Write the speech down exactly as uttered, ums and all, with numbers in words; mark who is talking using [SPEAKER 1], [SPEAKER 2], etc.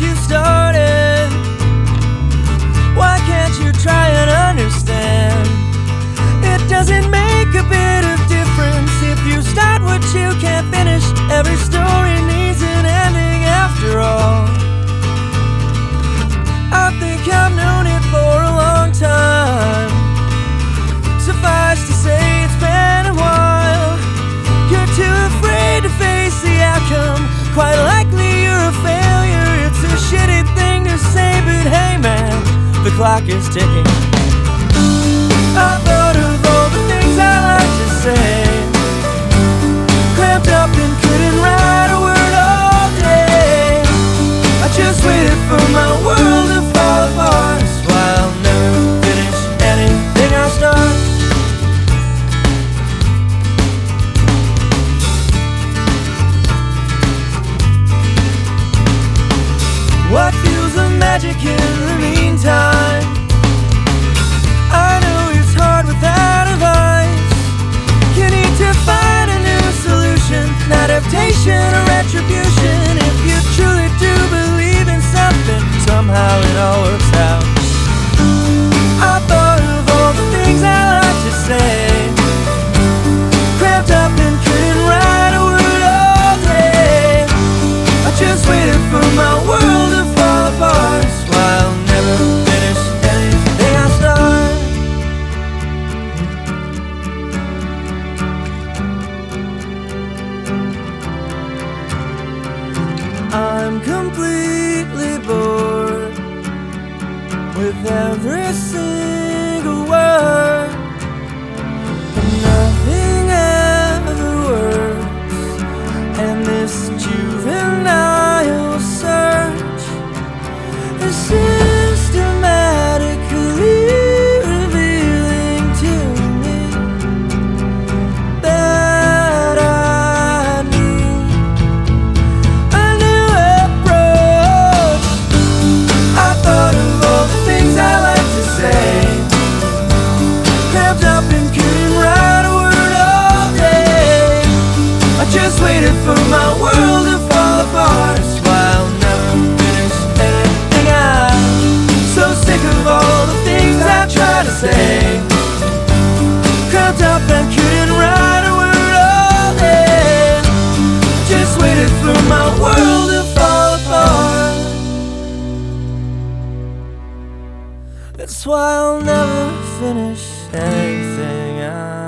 [SPEAKER 1] you started. Why can't you try and understand? It doesn't make a bit of difference if you start what you can't finish. Every story needs an ending after all. I think I've known it for a long time. Suffice to say it's been a while. You're too afraid to face the outcome. Quite likely you're a failure. It's a shitty thing to say, but hey man, the clock is ticking. I thought of all the things I like to say, cramped up and couldn't write a word all day. I just waited for my world to fall apart. That's why I'll never finish anything I start. What feels the magic in the meantime? I know it's hard without advice. You need to find a new solution, an adaptation or retribution. If you truly do believe in something, somehow it all works out. I thought of all the things I like to say, cramped up and couldn't write a word all day. I just waited for my world to fall apart. That's why I'll never finish anything I start. I'm completely bored with every single word, but nothing ever works. And this juvenile search is systematically revealing to me that I need a new approach. I thought of all the things I like to say, cramped up and couldn't write a word all day. I just waited for my world to fall apart. That's why I'll never finish anything. I'm so sick of all the things I try to say, cramped up and couldn't write a word all day. Just waited for my world to fall apart. That's why I'll never finish anything I